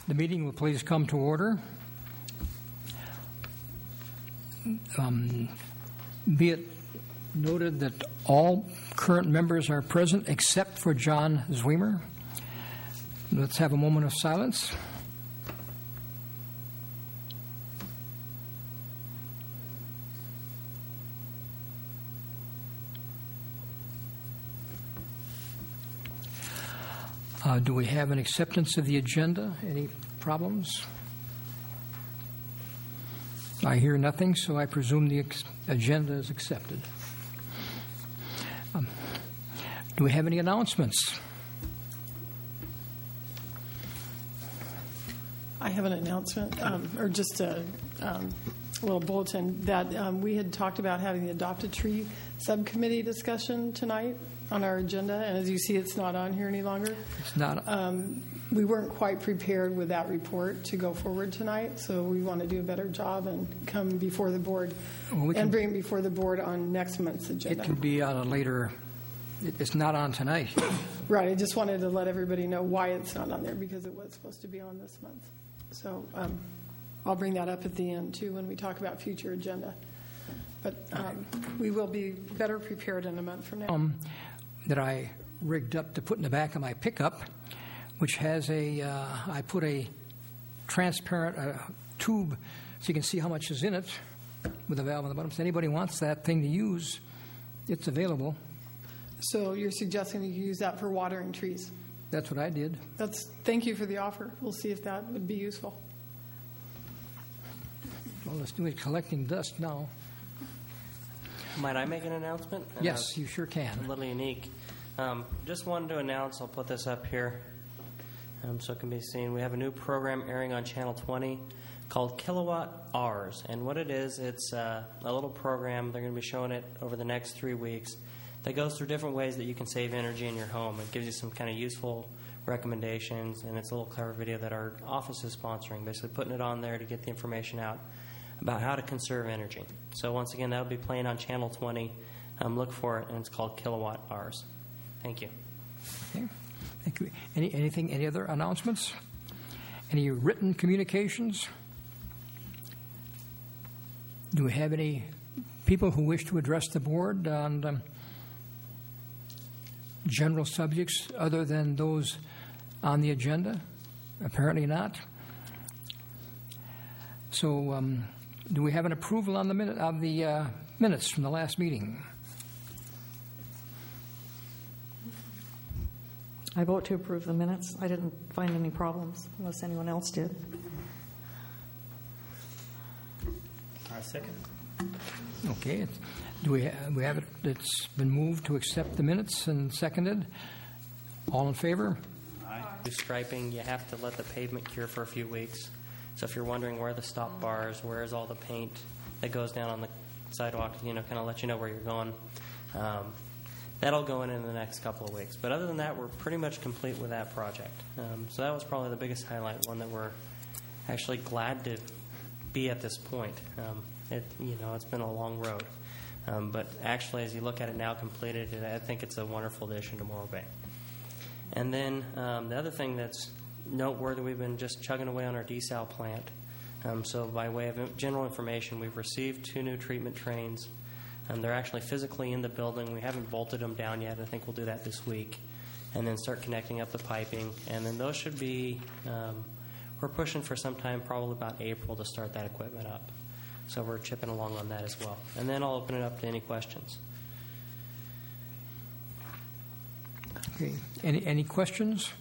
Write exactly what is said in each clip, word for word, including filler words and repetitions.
The meeting will please come to order. Um, be it noted that all current members are present except for John Zweimer. Let's have a moment of silence. Uh, do we have an acceptance of the agenda? Any problems? I hear nothing, so I presume the ex- agenda is accepted. Um, do we have any announcements? I have an announcement, um, or just a um, little bulletin, that um, we had talked about having the Adopt a Tree subcommittee discussion tonight on our agenda, and as you see, it's not on here any longer. It's not. Um, we weren't quite prepared with that report to go forward tonight, so we want to do a better job and come before the board Well, we and can, bring it before the board on next month's agenda. It can be on a later. It, it's not on tonight. Right. I just wanted to let everybody know why it's not on there, because it was supposed to be on this month. So um, I'll bring that up at the end too when we talk about future agenda. But um, we will be better prepared in a month from now. Um, that I rigged up to put in the back of my pickup, which has a, uh, I put a transparent uh, tube so you can see how much is in it with a valve on the bottom. So if anybody wants that thing to use, it's available. So you're suggesting you use that for watering trees? That's what I did. That's. Thank you for the offer. We'll see if that would be useful. Well, let's do it collecting dust now. Might I make an announcement? Yes, you sure can. A little unique. Um, just wanted to announce, I'll put this up here um, so it can be seen. We have a new program airing on Channel twenty called Kilowatt Hours. And what it is, it's uh, a little program. They're going to be showing it over the next three weeks that goes through different ways that you can save energy in your home. It gives you some kind of useful recommendations, and it's a little clever video that our office is sponsoring, basically putting it on there to get the information out about how to conserve energy. So once again, that will be playing on Channel twenty. Um, look for it, and it's called Kilowatt Hours. Thank you. Okay. Thank you. Any anything? Any other announcements? Any written communications? Do we have any people who wish to address the board on um, general subjects other than those on the agenda? Apparently not. So. Um, Do we have an approval on the minute of the uh, minutes from the last meeting? I vote to approve the minutes. I didn't find any problems, unless anyone else did. I second. Okay. Do we ha- we have it? It's been moved to accept the minutes and seconded. All in favor? Aye. Striping, you have to let the pavement cure for a few weeks. So if you're wondering where are the stop bars, where's all the paint that goes down on the sidewalk, you know, kind of let you know where you're going. Um, that'll go in in the next couple of weeks. But other than that, we're pretty much complete with that project. Um, so that was probably the biggest highlight, one that we're actually glad to be at this point. Um, it, you know, it's been a long road. Um, but actually, as you look at it now completed, I think it's a wonderful addition to Morro Bay. And then um, the other thing that's noteworthy, we've been just chugging away on our desal plant. Um, so by way of general information, we've received two new treatment trains. Um, they're actually physically in the building. We haven't bolted them down yet. I think we'll do that this week. And then start connecting up the piping. And then those should be, um, we're pushing for sometime probably about April to start that equipment up. So we're chipping along on that as well. And then I'll open it up to any questions. Okay. Any any questions?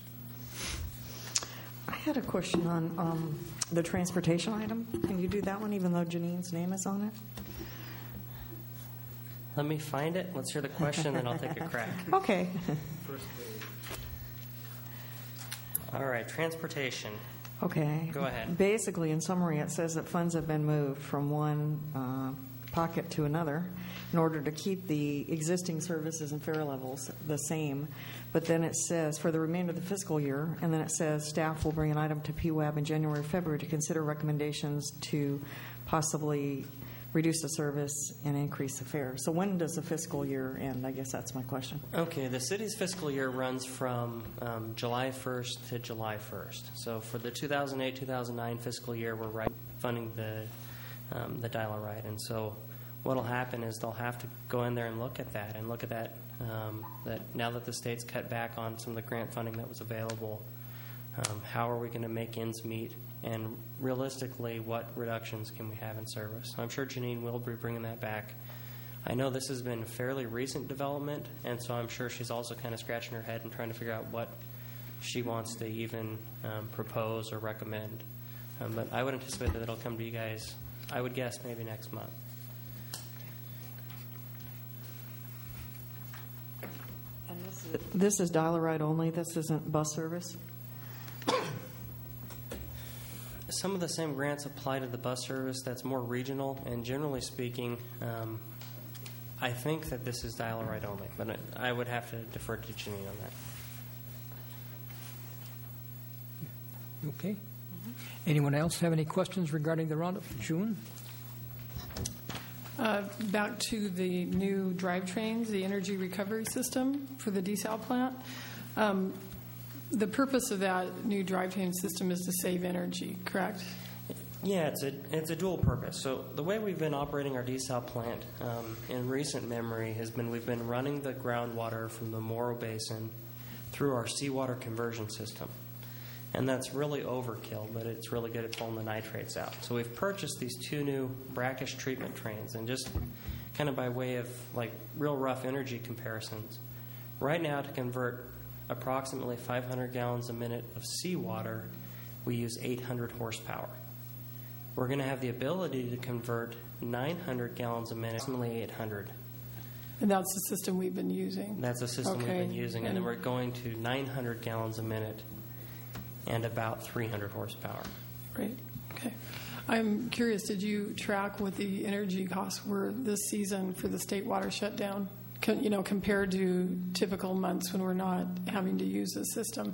I had a question on um, the transportation item. Can you do that one, even though Janine's name is on it? Let me find it. Let's hear the question, then I'll take a crack. Okay. All right, transportation. Okay. Go ahead. Basically, in summary, it says that funds have been moved from one uh, pocket to another in order to keep the existing services and fare levels the same. But then it says for the remainder of the fiscal year, and then it says staff will bring an item to P W A B in January or February to consider recommendations to possibly reduce the service and increase the fare. So when does the fiscal year end? I guess that's my question. Okay, the city's fiscal year runs from um, July first to July first. So for the two thousand eight two thousand nine fiscal year, we're right funding the um, the dial-a-ride. And so what will happen is they'll have to go in there and look at that and look at that, um, that now that the state's cut back on some of the grant funding that was available, um, how are we going to make ends meet? And realistically, what reductions can we have in service? I'm sure Janine will be bringing that back. I know this has been fairly recent development, and so I'm sure she's also kind of scratching her head and trying to figure out what she wants to even um, propose or recommend. Um, but I would anticipate that it'll come to you guys, I would guess, maybe next month. And this is, this is dial-a-ride only? This isn't bus service? Some of the same grants apply to the bus service that's more regional, and generally speaking, um, I think that this is dial-a-ride only, but I would have to defer to Janine on that. Okay. Anyone else have any questions regarding the roundup for June? Uh, back to the new drivetrains, the energy recovery system for the desal plant. Um, the purpose of that new drivetrain system is to save energy, correct? Yeah, it's a it's a dual purpose. So the way we've been operating our desal plant um, in recent memory has been we've been running the groundwater from the Morro Basin through our seawater conversion system. And that's really overkill, but it's really good at pulling the nitrates out. So we've purchased these two new brackish treatment trains, and just kind of by way of like real rough energy comparisons, right now to convert approximately five hundred gallons a minute of seawater, we use eight hundred horsepower. We're going to have the ability to convert nine hundred gallons a minute, approximately eight hundred. And that's the system we've been using? That's the system Okay. we've been using, and, And- then we're going to nine hundred gallons a minute and about three hundred horsepower. Great. Okay. I'm curious, did you track what the energy costs were this season for the state water shutdown, Co- you know, compared to typical months when we're not having to use the system?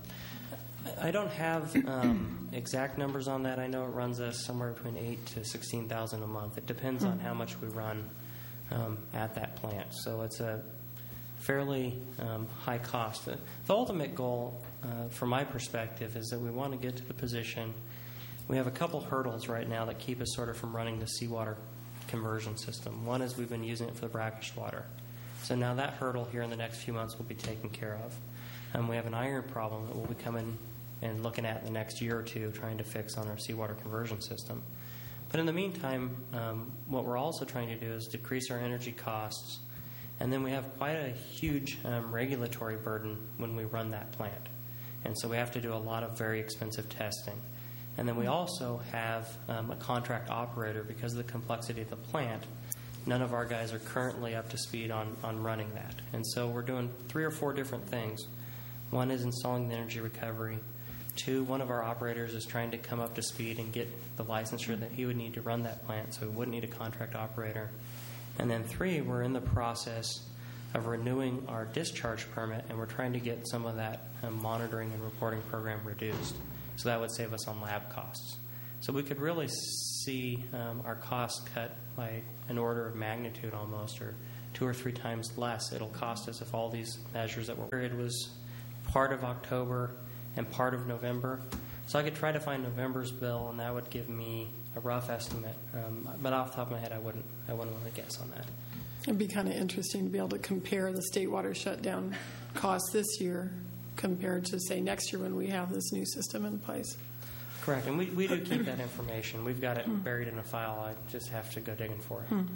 I don't have um, exact numbers on that. I know it runs us somewhere between eight to sixteen thousand a month. It depends on how much we run um, at that plant. So it's a fairly um, high cost. The, the ultimate goal, uh, from my perspective, is that we want to get to the position. We have a couple hurdles right now that keep us sort of from running the seawater conversion system. One is we've been using it for the brackish water. So now that hurdle here in the next few months will be taken care of. And we have an iron problem that we'll be coming and looking at in the next year or two, trying to fix on our seawater conversion system. But in the meantime, um, what we're also trying to do is decrease our energy costs. And then we have quite a huge um, regulatory burden when we run that plant. And so we have to do a lot of very expensive testing. And then we also have um, a contract operator because of the complexity of the plant. None of our guys are currently up to speed on, on running that. And so we're doing three or four different things. One is installing the energy recovery. Two, one of our operators is trying to come up to speed and get the licensure that he would need to run that plant, so we wouldn't need a contract operator. And then three, we're in the process of renewing our discharge permit, and we're trying to get some of that um, monitoring and reporting program reduced. So that would save us on lab costs. So we could really see um, our costs cut by an order of magnitude almost, or two or three times less it'll cost us if all these measures that were period was part of October and part of November. So I could try to find November's bill, and that would give me a rough estimate. Um, but off the top of my head, I wouldn't. I wouldn't want to guess on that. It'd be kind of interesting to be able to compare the state water shutdown costs this year compared to, say, next year when we have this new system in place. Correct, and we, we do keep that information. We've got it buried in a file. I just have to go digging for it.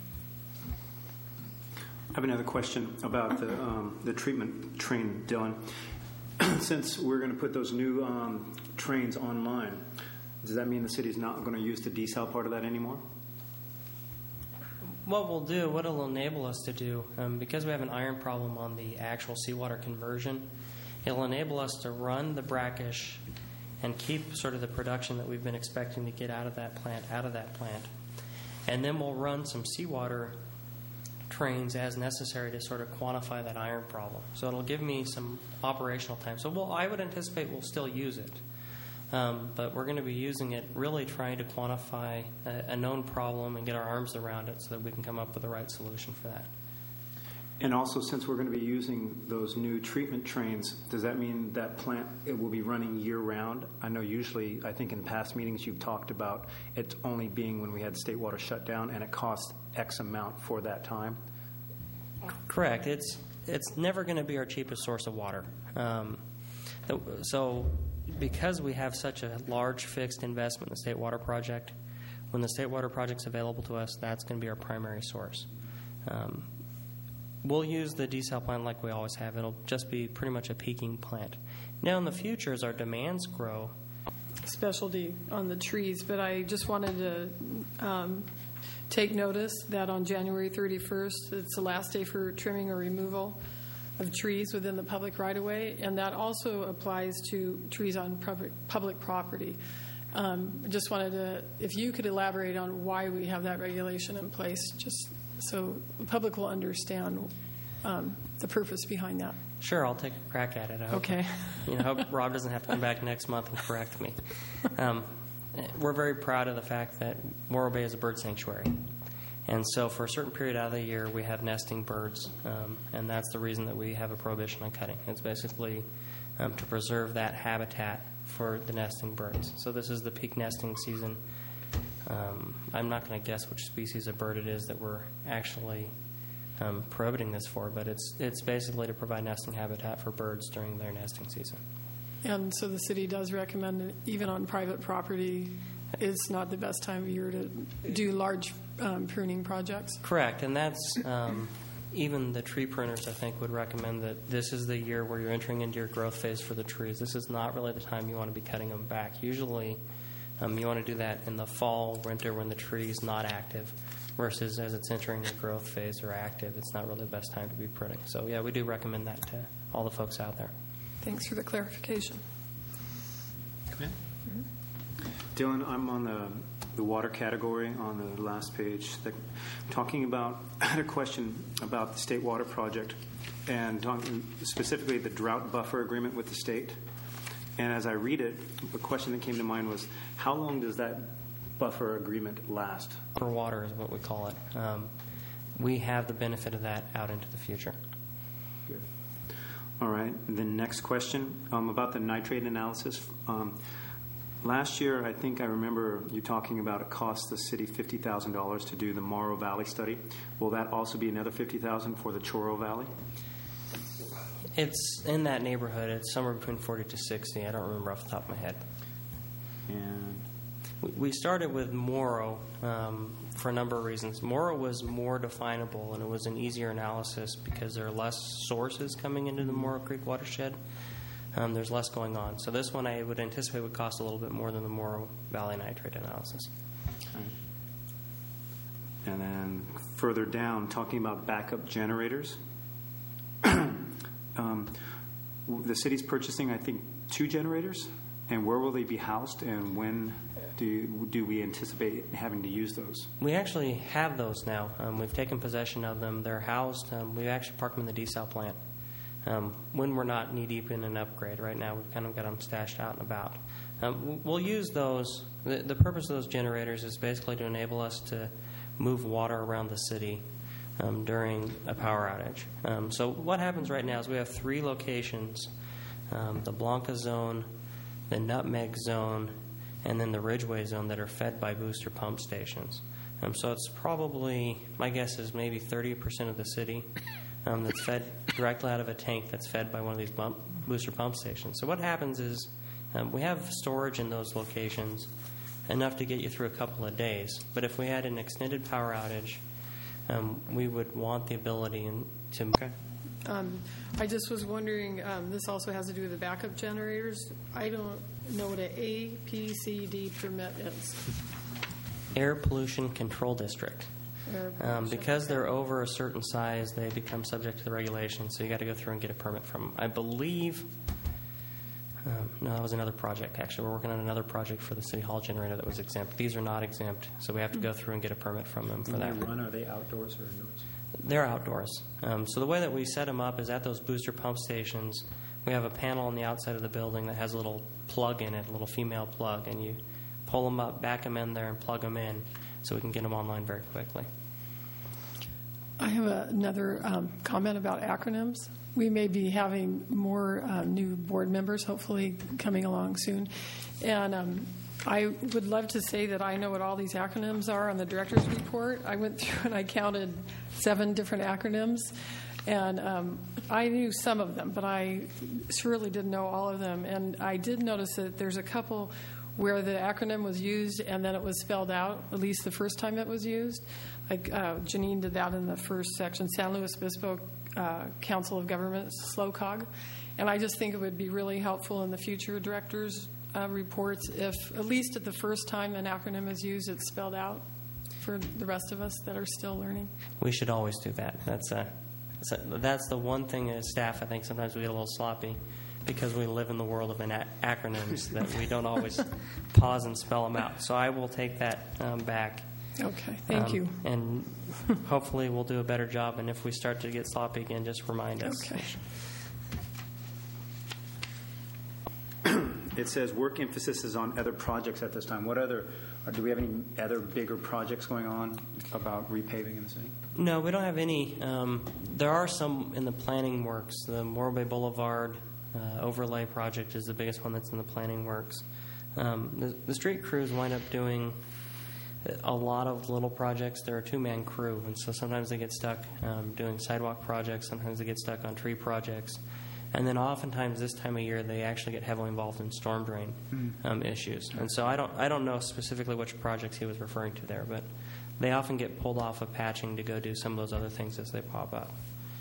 I have another question about the um, the treatment train, Dylan. Since we're going to put those new um, trains online, does that mean the city's not going to use the desal part of that anymore? What we'll do, what it'll enable us to do, um, because we have an iron problem on the actual seawater conversion, it'll enable us to run the brackish and keep sort of the production that we've been expecting to get out of that plant, out of that plant. And then we'll run some seawater trains as necessary to sort of quantify that iron problem. So it'll give me some operational time. So we'll, I would anticipate we'll still use it. Um, but we're going to be using it really trying to quantify a, a known problem and get our arms around it so that we can come up with the right solution for that. And also, since we're going to be using those new treatment trains, does that mean that plant it will be running year-round? I know usually, I think in past meetings you've talked about it only being when we had state water shut down, and it costs X amount for that time. Correct. It's it's never going to be our cheapest source of water. Um, so because we have such a large fixed investment in the State Water Project, when the State Water Project's available to us, that's going to be our primary source. Um, We'll use the desal plant like we always have. It'll just be pretty much a peaking plant. Now, in the future, as our demands grow, Specialty on the trees, but I just wanted to um, take notice that on January thirty-first, it's the last day for trimming or removal of trees within the public right-of-way, and that also applies to trees on public, public property. Um, I just wanted to, if you could elaborate on why we have that regulation in place, just so the public will understand um, the purpose behind that. Sure, I'll take a crack at it. I hope, Okay. You know, I hope Rob doesn't have to come back next month and correct me. Um, we're very proud of the fact that Morro Bay is a bird sanctuary. And so for a certain period out of the year, we have nesting birds, um, and that's the reason that we have a prohibition on cutting. It's basically um, to preserve that habitat for the nesting birds. So this is the peak nesting season. Um, I'm not going to guess which species of bird it is that we're actually um, prohibiting this for, but it's it's basically to provide nesting habitat for birds during their nesting season. And so the city does recommend that even on private property, it's not the best time of year to do large um, pruning projects. Correct, and that's um, even the tree pruners, I think, would recommend that this is the year where you're entering into your growth phase for the trees. This is not really the time you want to be cutting them back. Usually, Um, you want to do that in the fall, winter, when the tree is not active, versus as it's entering the growth phase or active. It's not really the best time to be pruning. So, yeah, we do recommend that to all the folks out there. Thanks for the clarification. Okay. Dylan, I'm on the, the water category on the last page. The, talking about, I had a question about the State Water Project and talking specifically the drought buffer agreement with the state. And as I read it, the question that came to mind was, how long does that buffer agreement last? For water is what we call it. Um, we have the benefit of that out into the future. Good. All right. The next question um, about the nitrate analysis. Um, last year, I think I remember you talking about it cost the city fifty thousand dollars to do the Morro Valley study. Will that also be another fifty thousand dollars for the Chorro Valley? It's in that neighborhood. It's somewhere between forty to sixty. I don't remember off the top of my head. And We- We started with Morro um, for a number of reasons. Morro was more definable, and it was an easier analysis because there are less sources coming into the Morro Creek watershed. Um, there's less going on. So this one I would anticipate would cost a little bit more than the Morro Valley nitrate analysis. And then further down, talking about backup generators. um, the city's purchasing, I think, two generators. And where will they be housed, and when do do we anticipate having to use those? We actually have those now. Um, we've taken possession of them. They're housed. Um, we actually park them in the desal plant um, when we're not knee-deep in an upgrade. Right now, we've kind of got them stashed out and about. Um, we'll use those. The, the purpose of those generators is basically to enable us to move water around the city um, during a power outage. Um, so what happens right now is we have three locations, um, the Blanca zone, the Nutmeg zone, and then the Ridgeway zone that are fed by booster pump stations. Um, so it's probably, my guess is maybe thirty percent of the city um, that's fed directly out of a tank that's fed by one of these bump, booster pump stations. So what happens is um, we have storage in those locations enough to get you through a couple of days. But if we had an extended power outage, um, we would want the ability in, to... Okay. Um, I just was wondering, um, this also has to do with the backup generators. I don't know what an A P C D permit is. Air Pollution Control District. Air Um, pollution, because okay. they're over a certain size, they become subject to the regulations, so you got to go through and get a permit from them. I believe, um, no, that was another project, actually. We're working on another project for the City Hall generator that was exempt. These are not exempt, so we have to go through and get a permit from them for When that. they run, are they outdoors or indoors? They're outdoors. Um, so the way that we set them up is at those booster pump stations, we have a panel on the outside of the building that has a little plug in it, a little female plug, and you pull them up, back them in there, and plug them in so we can get them online very quickly. I have a, another um, comment about acronyms. We may be having more uh, new board members, hopefully coming along soon. And um, I would love to say that I know what all these acronyms are on the director's report. I went through and I counted seven different acronyms. And um, I knew some of them, but I surely didn't know all of them. And I did notice that there's a couple where the acronym was used and then it was spelled out, at least the first time it was used. Like uh, Janine did that in the first section, San Luis Obispo uh, Council of Government, SLOCOG. And I just think it would be really helpful in the future directors' uh, reports if, at least at the first time an acronym is used, it's spelled out for the rest of us that are still learning. We should always do that. That's a, that's, a, that's the one thing as staff, I think sometimes we get a little sloppy because we live in the world of an acronyms that we don't always pause and spell them out. So I will take that um, back. Okay, thank um, you. And hopefully we'll do a better job. And if we start to get sloppy again, just remind us. Okay. It says work emphasis is on other projects at this time. What other, or do we have any other bigger projects going on about repaving in the city? No, we don't have any. Um, there are some in the planning works. The Morro Bay Boulevard uh, overlay project is the biggest one that's in the planning works. Um, the, the street crews wind up doing a lot of little projects. They're a two-man crew, and so sometimes they get stuck um, doing sidewalk projects. Sometimes they get stuck on tree projects. And then oftentimes this time of year they actually get heavily involved in storm drain um, issues. And so I don't I don't know specifically which projects he was referring to there, but they often get pulled off of patching to go do some of those other things as they pop up.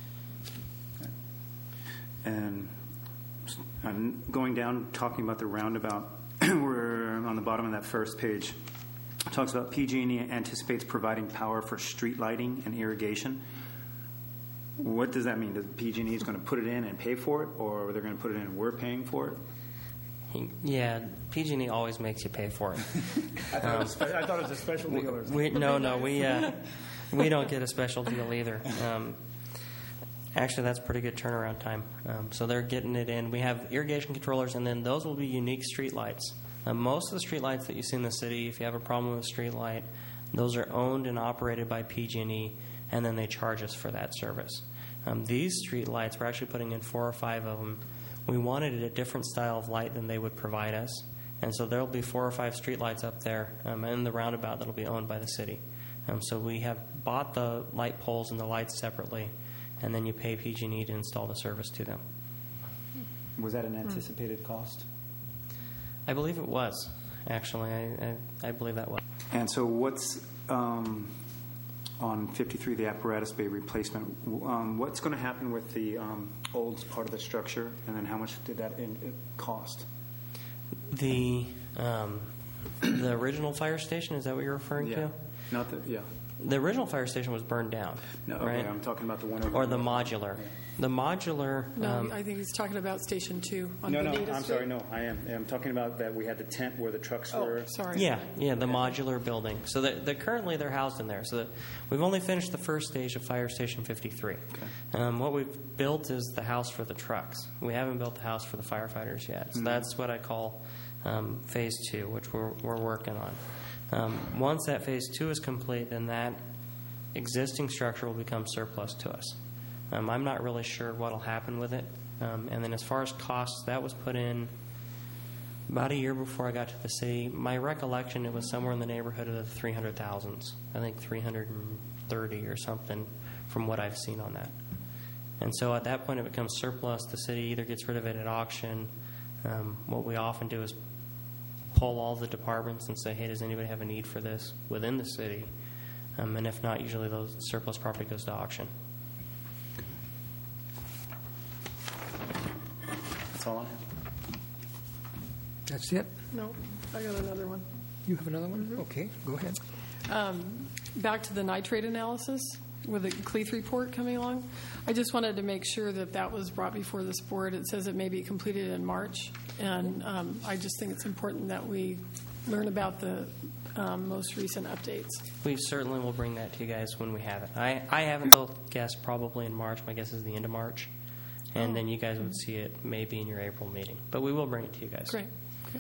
And I'm going down, talking about the roundabout. We're on the bottom of that first page. It talks about P G and E anticipates providing power for street lighting and irrigation. What does that mean? Does P G and E is going to put it in and pay for it, or they're going to put it in and we're paying for it? Yeah, P G and E always makes you pay for it. I thought, it, was spe- I thought it was a special deal or something. We, no, no, we uh, we don't get a special deal either. Um, actually, that's pretty good turnaround time. Um, so they're getting it in. We have irrigation controllers, and then those will be unique street lights. Uh, most of the street lights that you see in the city, if you have a problem with a street light, those are owned and operated by P G and E, and then they charge us for that service. Um, these street lights, we're actually putting in four or five of them. We wanted a different style of light than they would provide us, and so there will be four or five street lights up there um, in the roundabout that will be owned by the city. Um, so we have bought the light poles and the lights separately, and then you pay P G and E to install the service to them. Was that an anticipated cost? I believe it was, actually. I, I, I believe that was. And so what's um, on fifty-three, the apparatus bay replacement, um, what's going to happen with the um, old part of the structure, and then how much did that in, it cost? The um, the original fire station, is that what you're referring Yeah. to? Not the, yeah. The original fire station was burned down. No, okay, right? I'm talking about the one over Or the there. modular. Yeah. The modular. No, um, I think he's talking about Station Two on No, no, Bonita I'm Street. sorry, no, I am. I'm talking about that we had the tent where the trucks Oh, were. sorry. Yeah, yeah, the modular building. So they're, they're currently they're housed in there. So that we've only finished the first stage of Fire Station fifty-three. Okay. Um, what we've built is the house for the trucks. We haven't built the house for the firefighters yet. So Mhm. that's what I call um, Phase Two, which we're we're working on. Um, once that Phase Two is complete, then that existing structure will become surplus to us. Um, I'm not really sure what will happen with it. Um, and then as far as costs, that was put in about a year before I got to the city. My recollection, it was somewhere in the neighborhood of the three hundred thousands. I think three hundred thirty or something from what I've seen on that. And so at that point, it becomes surplus. The city either gets rid of it at auction. Um, what we often do is poll all the departments and say, hey, does anybody have a need for this within the city? Um, and if not, usually those surplus property goes to auction. That's all I have. That's it? No, I got another one. You have another one? Okay, go ahead. Um, back to the nitrate analysis with the Cleath report coming along. I just wanted to make sure that that was brought before this board. It says it may be completed in March, and um, I just think it's important that we learn about the um, most recent updates. We certainly will bring that to you guys when we have it. I, I have until guess probably in March. My guess is the end of March. and Oh. then you guys would see it maybe in your April meeting. But we will bring it to you guys. Great. Great.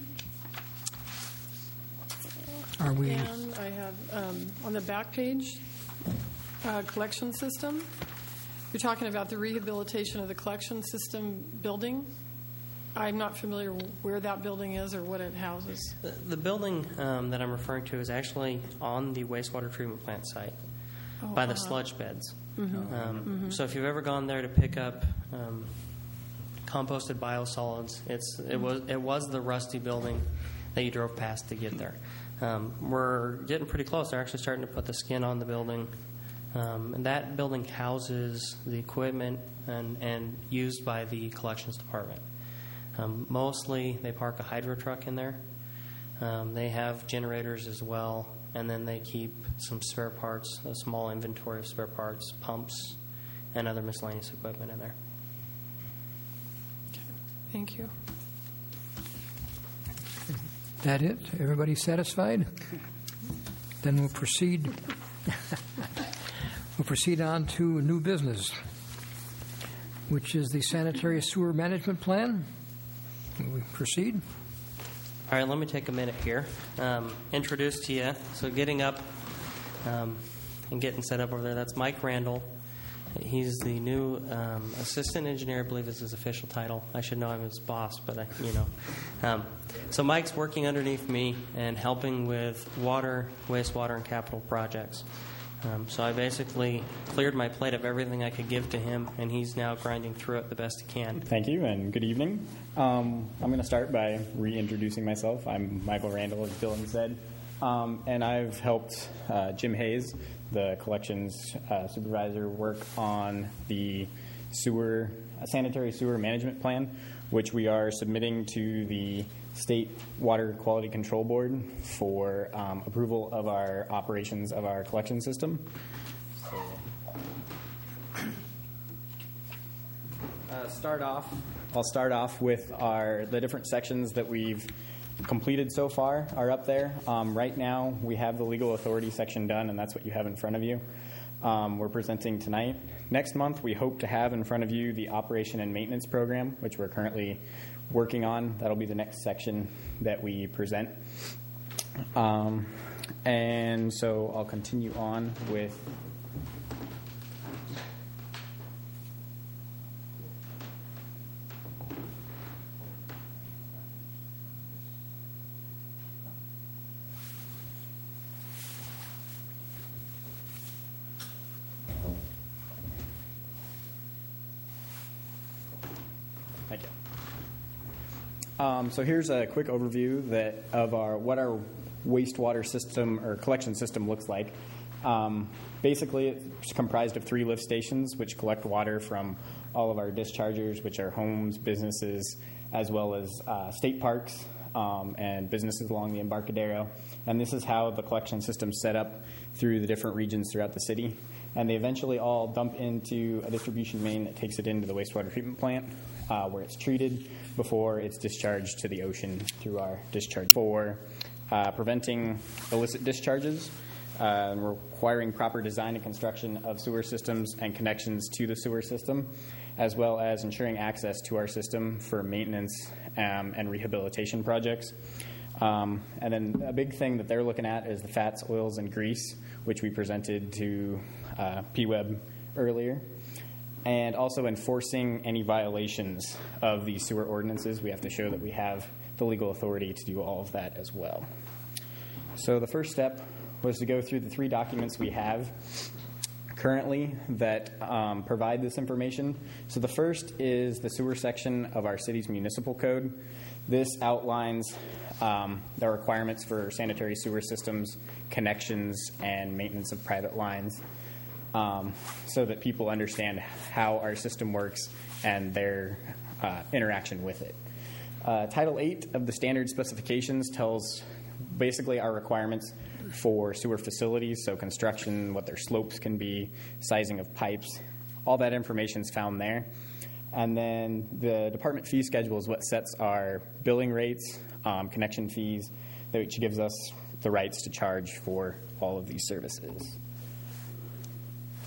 Are we, And I have, um, on the back page, uh, collection system. You're talking about the rehabilitation of the collection system building. I'm not familiar where that building is or what it houses. The, the building um, that I'm referring to is actually on the wastewater treatment plant site Oh, by the uh-huh. sludge beds. Um, So if you've ever gone there to pick up um, composted biosolids, it's it was it was the rusty building that you drove past to get there. Um, we're getting pretty close. They're actually starting to put the skin on the building, um, and that building houses the equipment and and used by the collections department. Um, mostly, they park a hydro truck in there. Um, they have generators as well, and then they keep some spare parts, a small inventory of spare parts, pumps, and other miscellaneous equipment in there. Thank you. that it? Everybody satisfied? Then we'll proceed. We'll proceed on to new business, which is the sanitary sewer management plan. Will we proceed? All right, let me take a minute here. Um, introduce to you. So getting up um, and getting set up over there, that's Mike Randall. He's the new um, assistant engineer, I believe is his official title. I should know I'm his boss, but I, you know. Um, so Mike's working underneath me and helping with water, wastewater, and capital projects. Um, so I basically cleared my plate of everything I could give to him, and he's now grinding through it the best he can. Thank you, and good evening. Um, I'm going to start by reintroducing myself. I'm Michael Randall, as Dylan said, um, and I've helped uh, Jim Hayes, the collections uh, supervisor, work on the sewer uh, sanitary sewer management plan, which we are submitting to the State Water Quality Control Board for um, approval of our operations of our collection system. Uh, start off. I'll start off with our the different sections that we've completed so far are up there. Um, right now, we have the legal authority section done, and that's what you have in front of you. Um, we're presenting tonight. Next month, we hope to have in front of you the operation and maintenance program, which we're currently working on. That'll be the next section that we present. Um, and so I'll continue on with Thank you. Um, so here's a quick overview that of our what our wastewater system or collection system looks like. Um, basically, it's comprised of three lift stations which collect water from all of our dischargers, which are homes, businesses, as well as uh, state parks um, and businesses along the Embarcadero. And this is how the collection system's set up through the different regions throughout the city. And they eventually all dump into a distribution main that takes it into the wastewater treatment plant, uh, where it's treated before it's discharged to the ocean through our discharge. For uh, preventing illicit discharges, uh, and requiring proper design and construction of sewer systems and connections to the sewer system, as well as ensuring access to our system for maintenance um, and rehabilitation projects. Um, and then a big thing that they're looking at is the fats, oils, and grease, which we presented to uh, P W E B earlier. And also enforcing any violations of the sewer ordinances. We have to show that we have the legal authority to do all of that as well. So the first step was to go through the three documents we have currently that um, provide this information. So the first is the sewer section of our city's municipal code. This outlines um, the requirements for sanitary sewer systems, connections, and maintenance of private lines, um, so that people understand how our system works and their uh, interaction with it. Uh, Title eight of the standard specifications tells basically our requirements for sewer facilities, so construction, what their slopes can be, sizing of pipes. All that information is found there. And then the department fee schedule is what sets our billing rates, um, connection fees, which gives us the rights to charge for all of these services.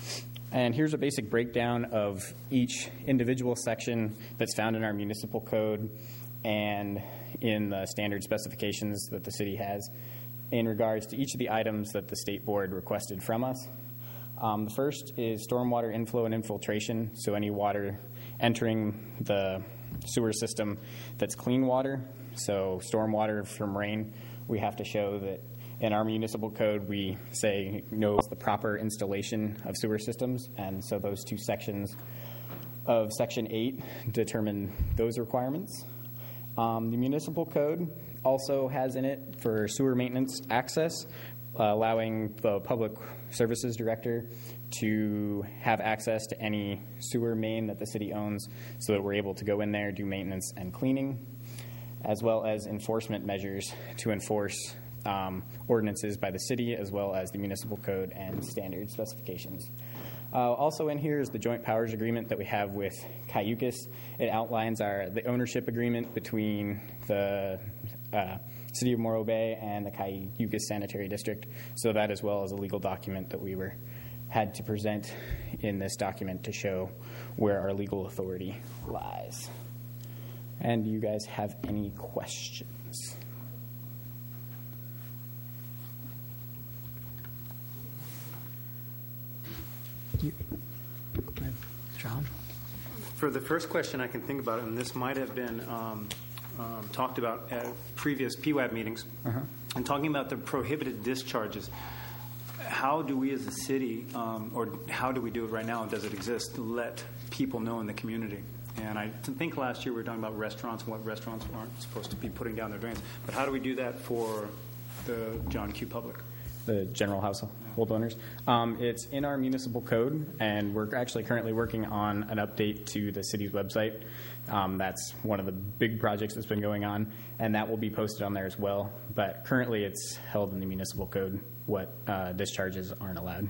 And here's a basic breakdown of each individual section that's found in our municipal code and in the standard specifications that the city has in regards to each of the items that the state board requested from us. Um, the first is stormwater inflow and infiltration, so any water entering the sewer system that's clean water. So stormwater from rain, we have to show that in our municipal code we say no the proper installation of sewer systems, and so those two sections of Section eight determine those requirements. Um, the municipal code also has in it for sewer maintenance access, uh, allowing the public services director to have access to any sewer main that the city owns so that we're able to go in there, do maintenance and cleaning, as well as enforcement measures to enforce um, ordinances by the city as well as the municipal code and standard specifications. Uh, also in here is the joint powers agreement that we have with Cayucas. It outlines our the ownership agreement between the uh, City of Morro Bay and the Cayucas Sanitary District, so that as well as a legal document that we were had to present in this document to show where our legal authority lies. And do you guys have any questions? You, John? For the first question, I can think about it, and this might have been um, um, talked about at previous P W A B meetings, uh-huh. and talking about the prohibited discharges. How do we as a city, um, or how do we do it right now, does it exist, to let people know in the community? And I think last year we were talking about restaurants and what restaurants aren't supposed to be putting down their drains. But how do we do that for the John Q. Public? The general household owners. Um, it's in our municipal code, and we're actually currently working on an update to the city's website. Um, that's one of the big projects that's been going on, and that will be posted on there as well. But currently it's held in the municipal code what uh, discharges aren't allowed.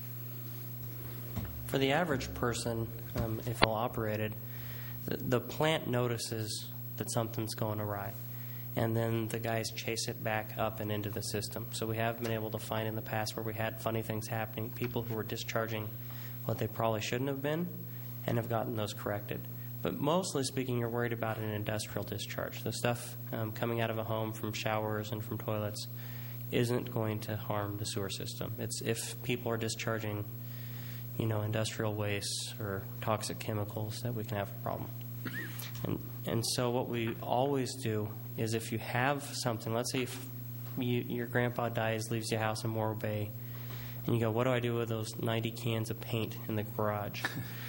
For the average person, um, if all operated, the, the plant notices that something's going awry, and then the guys chase it back up and into the system. So we have been able to find in the past where we had funny things happening, people who were discharging what they probably shouldn't have been and have gotten those corrected. But mostly speaking, you're worried about an industrial discharge. The stuff um, coming out of a home from showers and from toilets isn't going to harm the sewer system. It's if people are discharging, you know, industrial waste or toxic chemicals that we can have a problem. And and so what we always do is if you have something, let's say if you, your grandpa dies, leaves your house in Morro Bay, and you go, what do I do with those ninety cans of paint in the garage?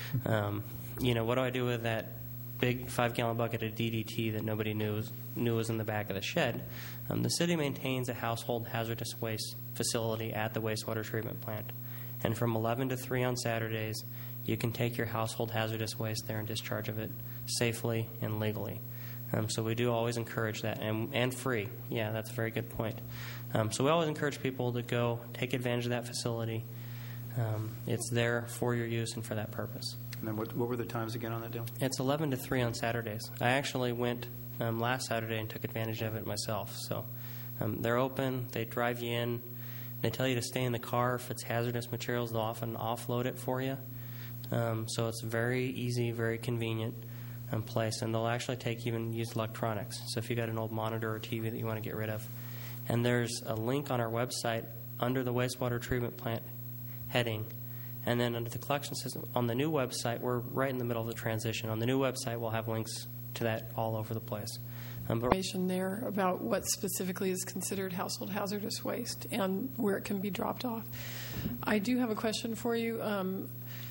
um, you know, what do I do with that big five-gallon bucket of D D T that nobody knew was, knew was in the back of the shed? Um, the city maintains a household hazardous waste facility at the wastewater treatment plant. And from eleven to three on Saturdays, you can take your household hazardous waste there and discharge of it safely and legally. Um, so we do always encourage that, and, and free. Yeah, that's a very good point. Um, so we always encourage people to go take advantage of that facility. Um, it's there for your use and for that purpose. And then what, what were the times again on that deal? It's eleven to three on Saturdays. I actually went um, last Saturday and took advantage of it myself. So um, they're open. They drive you in. They tell you to stay in the car. If it's hazardous materials, they'll often offload it for you. Um, so it's very easy, very convenient um, place. And they'll actually take even used electronics. So if you got an old monitor or T V that you want to get rid of. And there's a link on our website under the wastewater treatment plant heading. And then under the collection system, on the new website, we're right in the middle of the transition. On the new website, we'll have links to that all over the place. Um, but Information there about what specifically is considered household hazardous waste and where it can be dropped off. I do have a question for you. Um,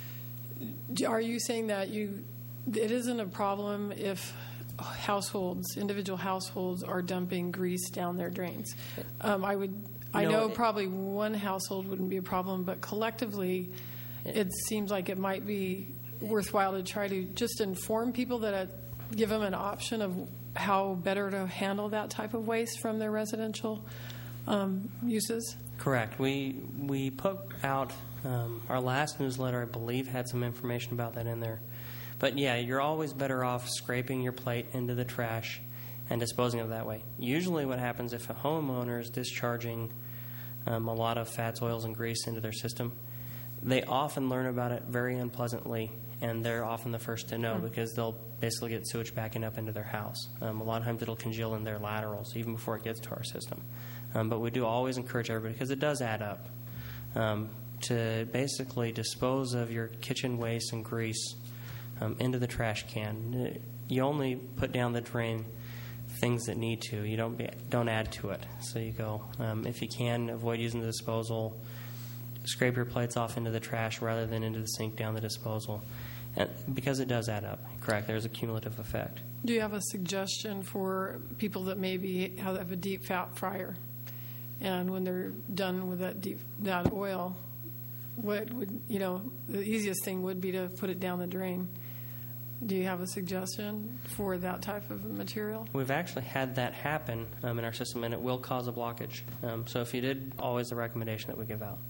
are you saying that you it isn't a problem if households, individual households, are dumping grease down their drains? Um, I would. I No, know it- probably one household wouldn't be a problem, but collectively, it seems like it might be worthwhile to try to just inform people that it, give them an option of how better to handle that type of waste from their residential um, uses. Correct. We we put out um, our last newsletter, I believe, had some information about that in there. But yeah, you're always better off scraping your plate into the trash and disposing of it that way. Usually what happens if a homeowner is discharging um, a lot of fats, oils, and grease into their system, they often learn about it very unpleasantly, and they're often the first to know because they'll basically get sewage backing up into their house. Um, a lot of times it'll congeal in their laterals even before it gets to our system. Um, but we do always encourage everybody, because it does add up, um, to basically dispose of your kitchen waste and grease um, into the trash can. You only put down the drain things that need to. You don't be, don't add to it. So you go, um, if you can, avoid using the disposal. Scrape your plates off into the trash rather than into the sink down the disposal. And because it does add up. Correct. There's a cumulative effect. Do you have a suggestion for people that maybe have a deep fat fryer, and when they're done with that deep that oil, what would you know? The easiest thing would be to put it down the drain. Do you have a suggestion for that type of material? We've actually had that happen um, in our system, and it will cause a blockage. Um, so if you did, always the recommendation that we give out.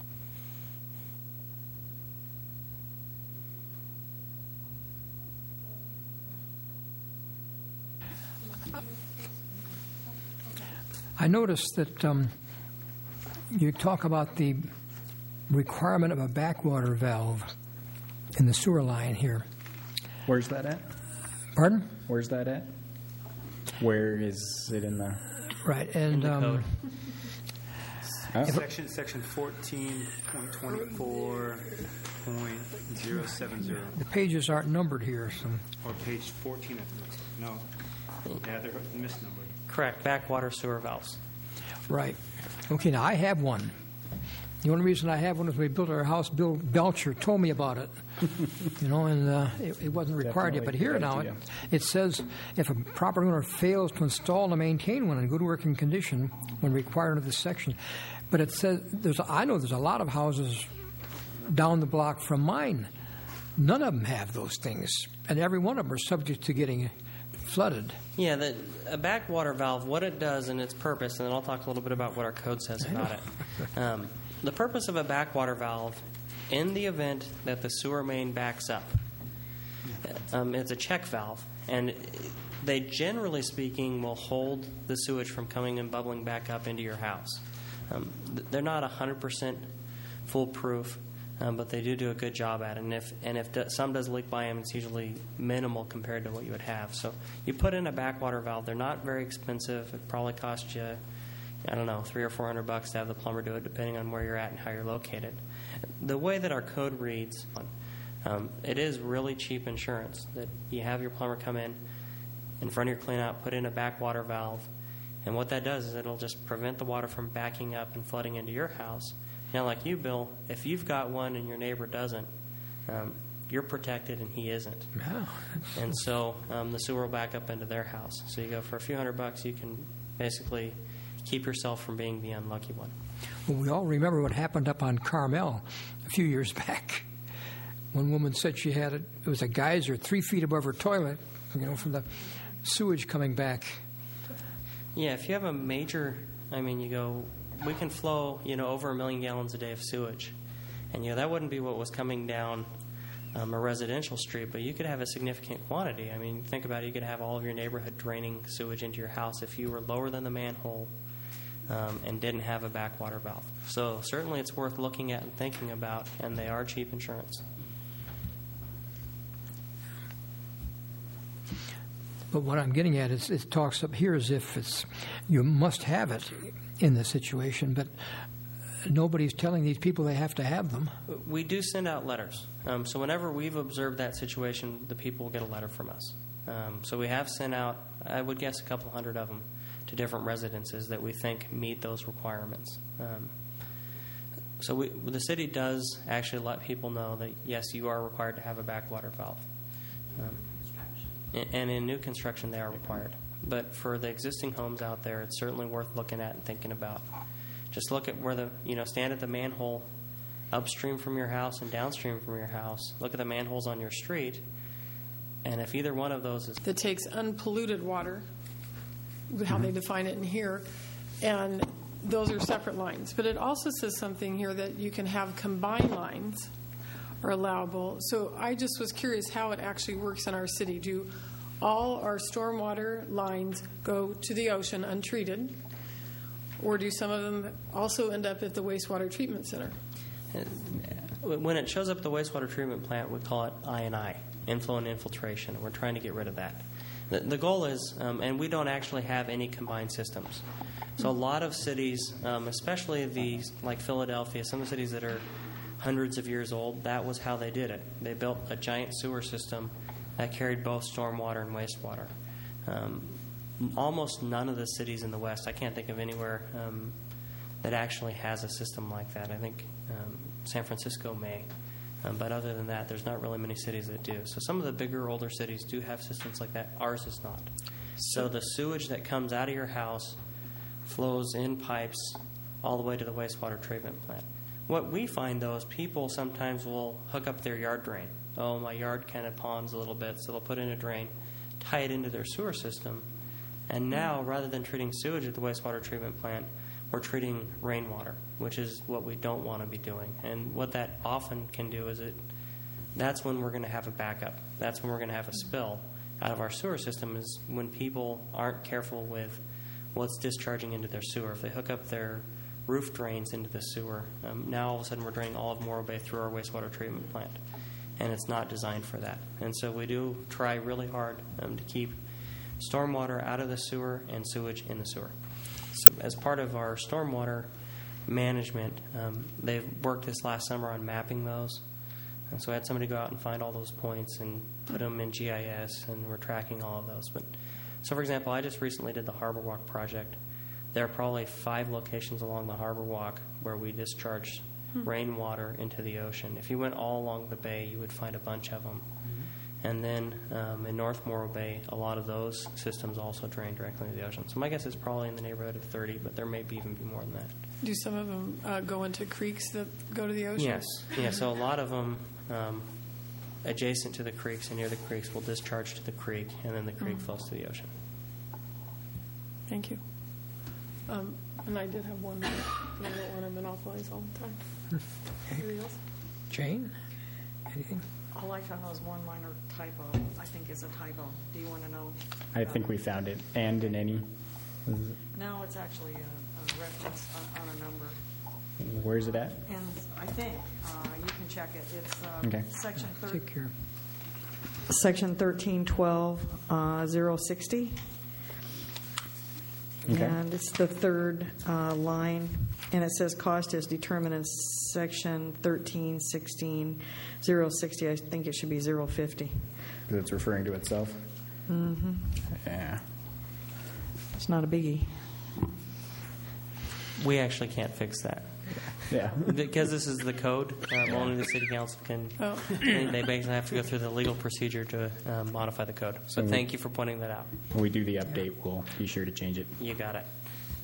I noticed that um, you talk about the requirement of a backwater valve in the sewer line here. Where's that at? Pardon? Where's that at? Where is it in the... Right, and... In the um, code. Oh. Section section fourteen point twenty-four point zero seven zero. the pages aren't numbered here, so... Or page fourteen, I think. No. Yeah, they're misnumbered. Correct. Backwater sewer valves. Right. Okay, now I have one. The only reason I have one is when we built our house, Bill Belcher told me about it. You know, and uh, it, it wasn't required yet. But here Definitely now, a good it, it says if a property owner fails to install and maintain one in good working condition when required under this section. But it says, there's a, I know there's a lot of houses down the block from mine. None of them have those things. And every one of them are subject to getting flooded. Yeah, the, a backwater valve, what it does and its purpose, and then I'll talk a little bit about what our code says about it. Um, the purpose of a backwater valve, in the event that the sewer main backs up, um, it's a check valve, and they, generally speaking, will hold the sewage from coming and bubbling back up into your house. Um, they're not one hundred percent foolproof, um, but they do do a good job at it. And if, and if do, some does leak by them, it's usually minimal compared to what you would have. So you put in a backwater valve. They're not very expensive. It probably costs you, I don't know, three or four hundred bucks to have the plumber do it, depending on where you're at and how you're located. The way that our code reads, um, it is really cheap insurance that you have your plumber come in, in front of your cleanout, put in a backwater valve, and what that does is it'll just prevent the water from backing up and flooding into your house. Now, like you, Bill, if you've got one and your neighbor doesn't, um, you're protected and he isn't. Wow. And so um, the sewer will back up into their house. So you go, for a few hundred bucks, you can basically keep yourself from being the unlucky one. Well, we all remember what happened up on Carmel a few years back. One woman said she had it, it was a geyser three feet above her toilet, you know, from the sewage coming back. Yeah, if you have a major, I mean, you go, we can flow, you know, over a million gallons a day of sewage. And, you know, that wouldn't be what was coming down um, a residential street, but you could have a significant quantity. I mean, think about it, you could have all of your neighborhood draining sewage into your house if you were lower than the manhole um, and didn't have a backwater valve. So certainly it's worth looking at and thinking about, and they are cheap insurance. But what I'm getting at is it talks up here as if it's you must have it in this situation, but nobody's telling these people they have to have them. We do send out letters. Um, so whenever we've observed that situation, the people will get a letter from us. Um, so we have sent out, I would guess, a couple hundred of them to different residences that we think meet those requirements. Um, so we, the city does actually let people know that, yes, you are required to have a backwater valve. Um, and in new construction, they are required. But for the existing homes out there, it's certainly worth looking at and thinking about. Just look at where the, you know, stand at the manhole upstream from your house and downstream from your house. Look at the manholes on your street. And if either one of those is... That takes unpolluted water, how Mm-hmm. they define it in here, and those are separate lines. But it also says something here that you can have combined lines are allowable. So I just was curious how it actually works in our city. Do all our stormwater lines go to the ocean untreated, or do some of them also end up at the wastewater treatment center? when it shows up at the wastewater treatment plant, we call it I and I, inflow and infiltration. We're trying to get rid of that. The, the goal is, um, and we don't actually have any combined systems. So a lot of cities, um, especially these like Philadelphia, some of the cities that are hundreds of years old, that was how they did it. They built a giant sewer system that carried both stormwater and wastewater. Um, almost none of the cities in the West, I can't think of anywhere um, that actually has a system like that. I think um, San Francisco may. Um, but other than that, there's not really many cities that do. So some of the bigger, older cities do have systems like that. Ours is not. So the sewage that comes out of your house flows in pipes all the way to the wastewater treatment plant. What we find, though, is people sometimes will hook up their yard drain. Oh, my yard kind of ponds a little bit, so they'll put in a drain, tie it into their sewer system, and now, rather than treating sewage at the wastewater treatment plant, we're treating rainwater, which is what we don't want to be doing. And what that often can do is it that's when we're going to have a backup. That's when we're going to have a spill out of our sewer system, is when people aren't careful with what's discharging into their sewer. If they hook up their roof drains into the sewer, um, now all of a sudden we're draining all of Morro Bay through our wastewater treatment plant. And it's not designed for that. And so we do try really hard um, to keep stormwater out of the sewer and sewage in the sewer. So as part of our stormwater management, um, they've worked this last summer on mapping those. And so I had somebody go out and find all those points and put them in G I S, and we're tracking all of those. But so, for example, I just recently did the Harbor Walk project. There are probably five locations along the Harbor Walk where we discharge hmm. rainwater into the ocean. If you went all along the bay, you would find a bunch of them. And then um, in North Morro Bay, a lot of those systems also drain directly into the ocean. So my guess is probably in the neighborhood of thirty, but there may be even be more than that. Do some of them uh, go into creeks that go to the ocean? Yes. Yeah, so a lot of them um, adjacent to the creeks and near the creeks will discharge to the creek, and then the creek mm-hmm. flows to the ocean. Thank you. Um, and I did have one more, and I don't want to monopolize all the time. Anybody else? Jane, anything? All I found was one minor typo. I think is a typo. Do you want to know? I think we found it. And in any. No, it's actually a, a reference on, on a number. Where's it at? And I think uh, you can check it. It's uh, okay. section thirty. Take care. Section thirteen twelve uh, zero sixty. Okay. And it's the third uh, line, and it says cost is determined in section thirteen sixteen zero sixty. I think it should be zero fifty. Because it's referring to itself? Mm-hmm. Yeah. It's not a biggie. We actually can't fix that. Yeah. Because this is the code, um, only the city council can. Oh. They, they basically have to go through the legal procedure to um, modify the code. So Mhm. thank you for pointing that out. When we do the update, we'll be sure to change it. You got it.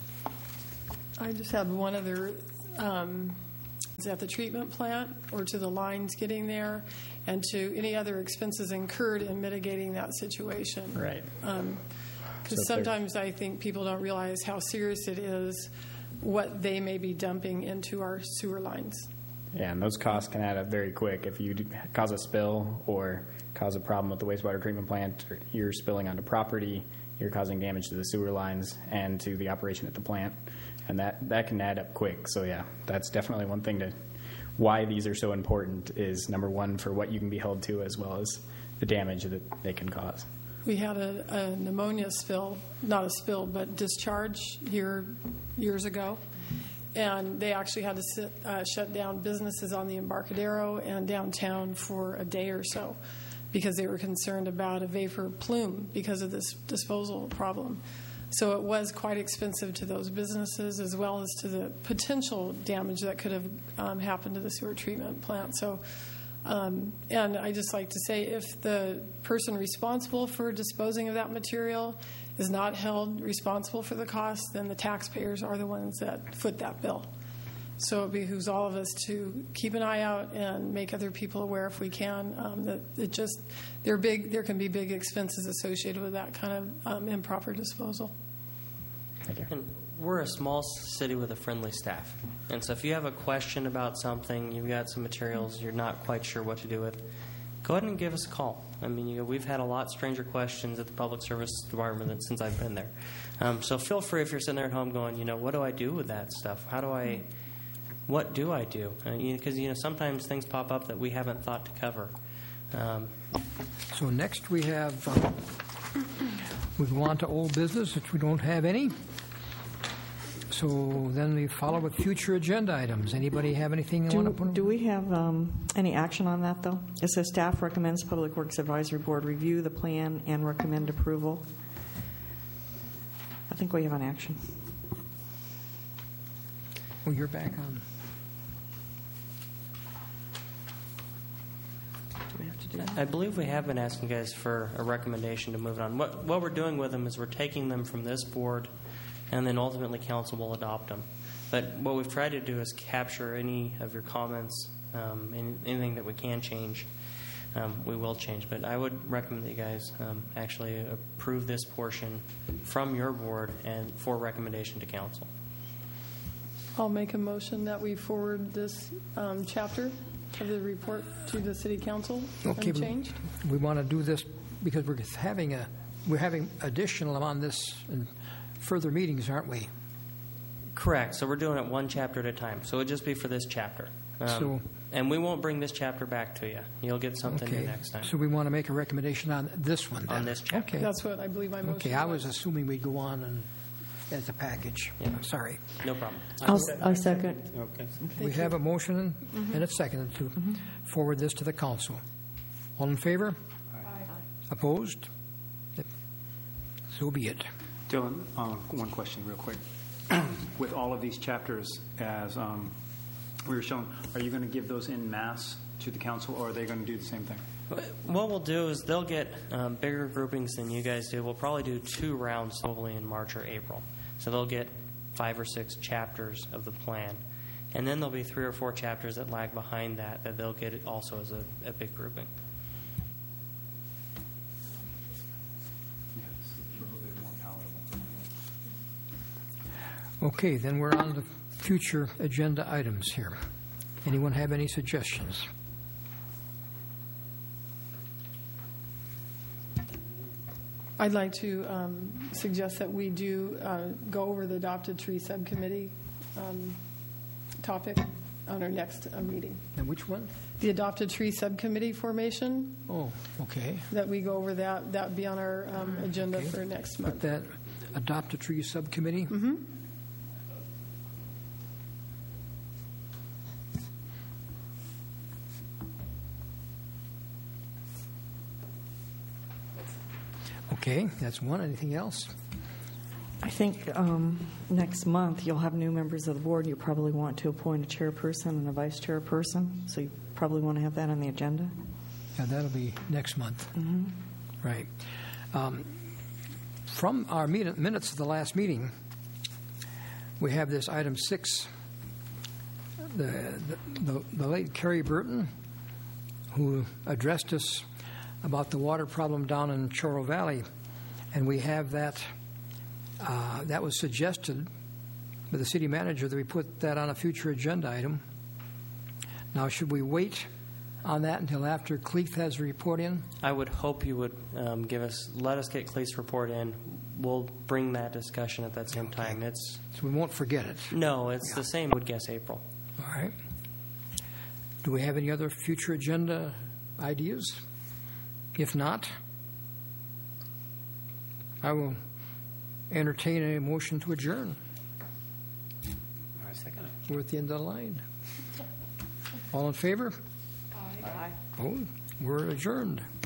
I just had one other. Um, is at the treatment plant or to the lines getting there, and to any other expenses incurred in mitigating that situation. Right. Because um, So sometimes I think people don't realize how serious it is what they may be dumping into our sewer lines. Yeah, and those costs can add up very quick. If you do cause a spill or cause a problem with the wastewater treatment plant, or you're spilling onto property, you're causing damage to the sewer lines and to the operation at the plant. And that, that can add up quick. So, yeah, that's definitely one thing to why these are so important is, number one, for what you can be held to as well as the damage that they can cause. We had a, a pneumonia spill, not a spill, but discharge here years ago. And they actually had to sit, uh, shut down businesses on the Embarcadero and downtown for a day or so because they were concerned about a vapor plume because of this disposal problem. So it was quite expensive to those businesses as well as to the potential damage that could have um, happened to the sewer treatment plant. So, um, and I just like to say if the person responsible for disposing of that material is not held responsible for the cost, then the taxpayers are the ones that foot that bill. So it behooves all of us to keep an eye out and make other people aware if we can. Um, that it just there big there can be big expenses associated with that kind of um, improper disposal. Thank you. And we're a small city with a friendly staff, and so if you have a question about something, you've got some materials you're not quite sure what to do with, go ahead and give us a call. I mean, you know, we've had a lot stranger questions at the Public Service Department since I've been there. Um, so feel free if you're sitting there at home going, you know, what do I do with that stuff? How do I what do I do? Because uh, you, know, you know, sometimes things pop up that we haven't thought to cover. Um, So next we have, uh, we go on to old business, which we don't have any. So then we follow with future agenda items. Anybody have anything they Do, want to put on? do we have um, any action on that, though? It says staff recommends Public Works Advisory Board review the plan and recommend approval. I think we have an action. Oh, you're back on. Do we have to do that? I believe we have been asking you guys for a recommendation to move it on. What, what we're doing with them is we're taking them from this board, and then ultimately council will adopt them. But what we've tried to do is capture any of your comments, um, and anything that we can change, um, we will change. But I would recommend that you guys um, actually approve this portion from your board and for recommendation to council. I'll make a motion that we forward this um, chapter of the report to the city council Okay, we- unchanged. We want to do this because we're having a, we're having additional on this in further meetings, aren't we? Correct. So we're doing it one chapter at a time. So it would just be for this chapter. Um, So- and we won't bring this chapter back to you. You'll get something new Okay. next time So we want to make a recommendation on this one then? on this chapter. Okay. That's what I believe my motion Okay, I was assuming we'd go on and as a package. Yeah. Sorry. No problem. I'll, I second. Okay. We have a motion Mm-hmm. and a second to forward this to the council. All in favor? Opposed? So be it. Dylan, uh, one question real quick. With all of these chapters, as um, we were shown, are you going to give those in mass to the council, or are they going to do the same thing? What we'll do is they'll get um, bigger groupings than you guys do. We'll probably do two rounds, hopefully in March or April. So they'll get five or six chapters of the plan. And then there'll be three or four chapters that lag behind that that they'll get also as a, a big grouping. Okay, then we're on to future agenda items here. Anyone have any suggestions? I'd like to um, suggest that we do uh, go over the adopted tree subcommittee um, topic on our next uh, meeting. And which one? The adopted tree subcommittee formation, Oh, okay. that we go over that, that would be on our um, agenda Okay. for next Put month. that adopt a tree subcommittee. Mm-hmm. Okay, that's one. Anything else? I think um, next month you'll have new members of the board. You probably want to appoint a chairperson and a vice chairperson, so you probably want to have that on the agenda. Yeah, that'll be next month. Mm-hmm. Right. Um, from our meet- minutes of the last meeting, we have this item six. The, the, the, the late Carrie Burton, who addressed us about the water problem down in Choro Valley, and we have that. Uh, that was suggested by the city manager that we put that on a future agenda item. Now, should we wait on that until after Cleeth has a report in? I would hope you would um, give us, let us get Cleese's report in. We'll bring that discussion at that same time. It's So we won't forget it. no, it's the same. I would guess April. All right. Do we have any other future agenda ideas? If not, I will entertain a motion to adjourn. I second it. We're at the end of the line. All in favor? Aye. Oh, we're adjourned.